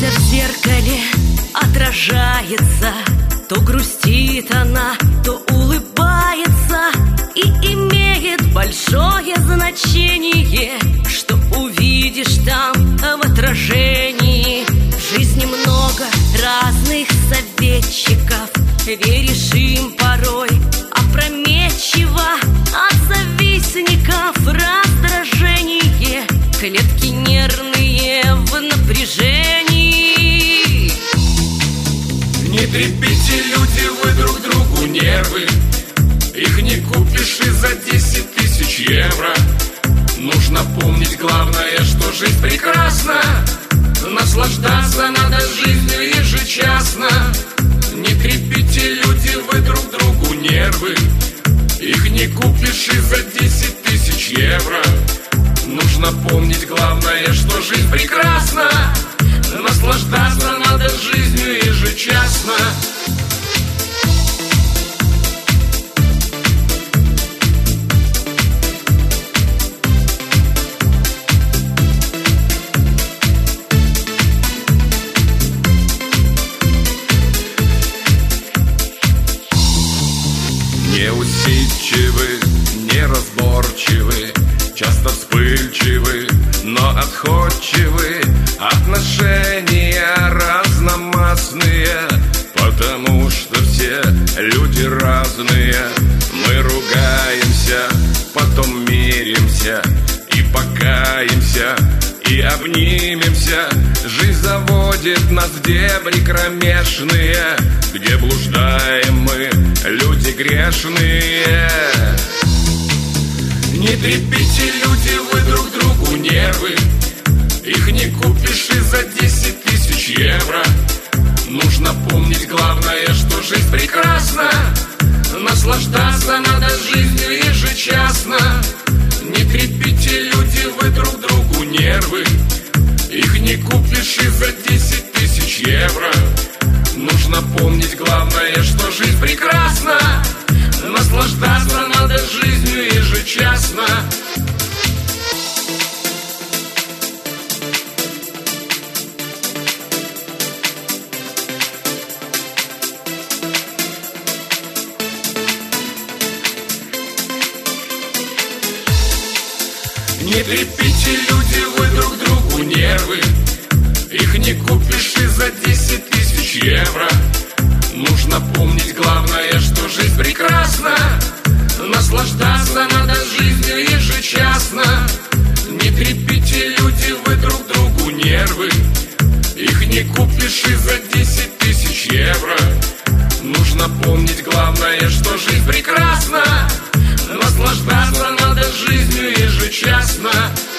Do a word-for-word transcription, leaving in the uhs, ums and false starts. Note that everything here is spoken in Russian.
Вся в зеркале отражается, то грустит она, то улыбается. И имеет большое значение, что увидишь там в отражении. В жизни много разных советчиков, веришь им порой опрометчиво. От завистников раздражение, клетки нервные в напряжении. Не трепите, люди, вы друг другу нервы. Их не купишь и за десять тысяч евро. Нужно помнить главное, что жизнь прекрасна. Наслаждаться надо жизнью ежечасно. Не трепите, люди, вы друг другу нервы. Их не купишь и за десять тысяч евро. Нужно помнить главное, что жизнь прекрасна. Наслаждаться надо жизнью ежечасно. Неусидчивы, неразборчивы, часто вспыльчивы, но отходчивы. Отношения разномастные, потому что все люди разные. Мы ругаемся, потом миримся и покаемся, и обнимемся. Жизнь заводит нас в дебри кромешные, где блуждаем мы, люди грешные. Не трепите, люди, вы друг другу нервы. Их не купишь и за десять тысяч евро. Нужно помнить главное, что жизнь прекрасна. Наслаждаться надо жизнью ежечасно. Не трепите, люди, вы друг другу нервы. Их не купишь и за десять тысяч евро. Нужно помнить главное, что жизнь прекрасна. Наслаждаться надо жизнью ежечасно. Не трепите, люди, вы друг другу нервы. Их не купишь и за десять тысяч евро. Нужно помнить главное, что жизнь прекрасна. Наслаждаться надо жизнью ежечасно. Не трепите, люди, вы друг другу нервы. Их не купишь и за десять тысяч евро. Нужно помнить главное, что жизнь прекрасна. Наслаждаться надо жизнью ежечасно.